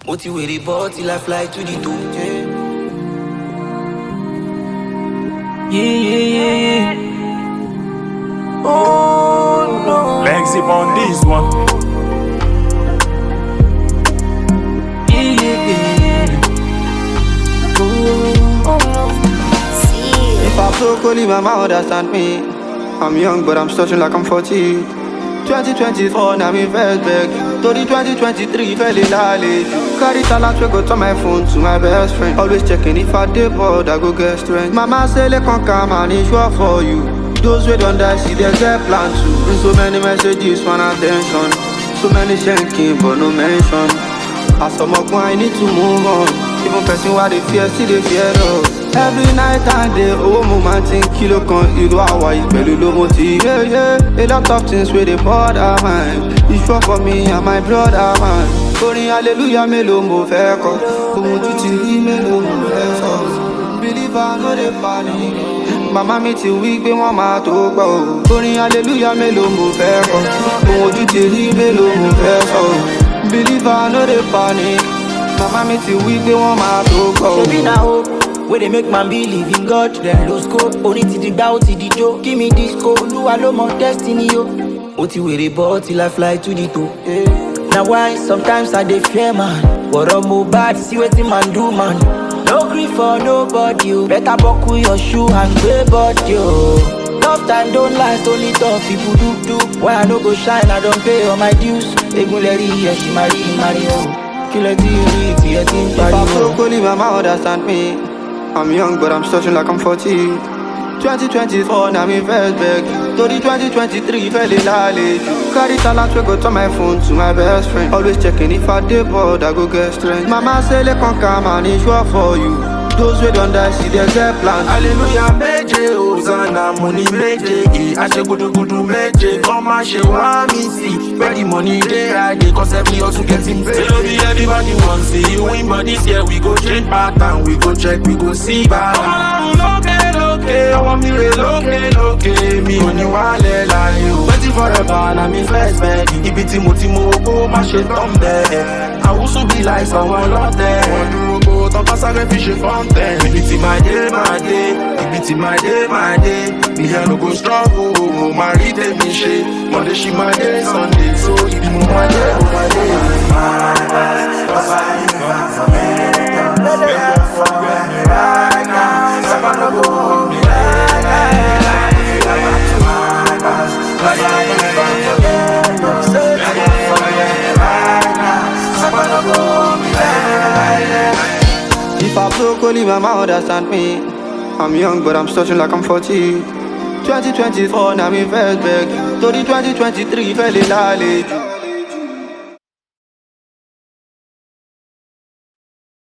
Motivated ball till I fly to the top. Yeah. Oh no. Legs up on this one. Yeah. If I broke only my mama understand me. I'm young but I'm starting like I'm 40. 2024 now me first beg. To the 2023 fell in knowledge. Carry talent we go to my phone to my best friend. Always checking if I dey bored I go get strength. Mama say let come come and it's sure for you. Those who don't die see they get plan too. In so many messages want attention. So many shanking but no mention. As some of I need to move on. Even person what they fear see they fear us. Every night and day, oh moment in kilo con iro awa pẹ̀lú lo motive. Yeah. A lot of things where they bother mind. It's sure for me and my brother man. Orin hallelujah mélòó mo fẹ́ kọ. Ohun títí rí mélòó mo fẹ́ sọ. Believer no dey panic. Mama mi ti wí pé wọ́n máa tó gbọ́ o. Orin hallelujah mélòó mo fẹ́ kọ. Ohun títí rí mélòó mo fẹ́ sọ. Believer no dey panic. Mama mi ti wí pé wọ́n máa tó gbọ́ o. Ṣebí na hope where they make man believe in God. Then lose scope. Only to the bow to the joke. Give me this code. Olúwa ló mọ destiny yo. Motivated ball till I fly to the top. Now why sometimes I dey fear man. But I'm more bad. See wetin man do man. No grief for nobody. Yo. Better buckle your shoe and grey body. Yo. Tough time don't last. Only tough people do. Why I no go shine? I don't pay all my dues. Egunleri yeah she marry yo. Kill a TV, If I broke only my mama understand me. I'm young but I'm starting like I'm 40. 2024 now me first beg. To the 2023 fell in knowledge. Carry talent we go to my phone to my best friend. Always checking if I dey bored I go get strength. Mama say let come come and it's sure for you. Those who don't die see they get plans. Hallelujah méje, Hosanna money méje. Àṣẹ gudugudu méje, come and ṣe wá mi sí. Where the money dey I dey cause every hustle getting paid. Say no be everybody wan see you win, but this year we go change pattern. We go check, we go see back. Lókè, ọwọ́ mi rè lókè. Mi ò ní wálẹ̀ láyé o. Waiting forever na mi first beg. Ibi tí mo ti mú owó má ṣe tán bẹ́ẹ̀. Àwùsù bí láìsàn wọn lọ́tẹ̀. Wọ́n dúró kó tán bá sáré fi ṣe fọ́ńtẹ̀. Ibi tí my day. Ibi tí my day. Mi yẹn no go struggle. Mo máa rí tèmi ṣe. Monday ṣì máa dé Sunday. So ibi mo máa dé, mo máa dé. If I broke only my mama understand me. I'm young but I'm starting like I'm 40. 2024 now me first beg. To the 2023 fell in knowledge.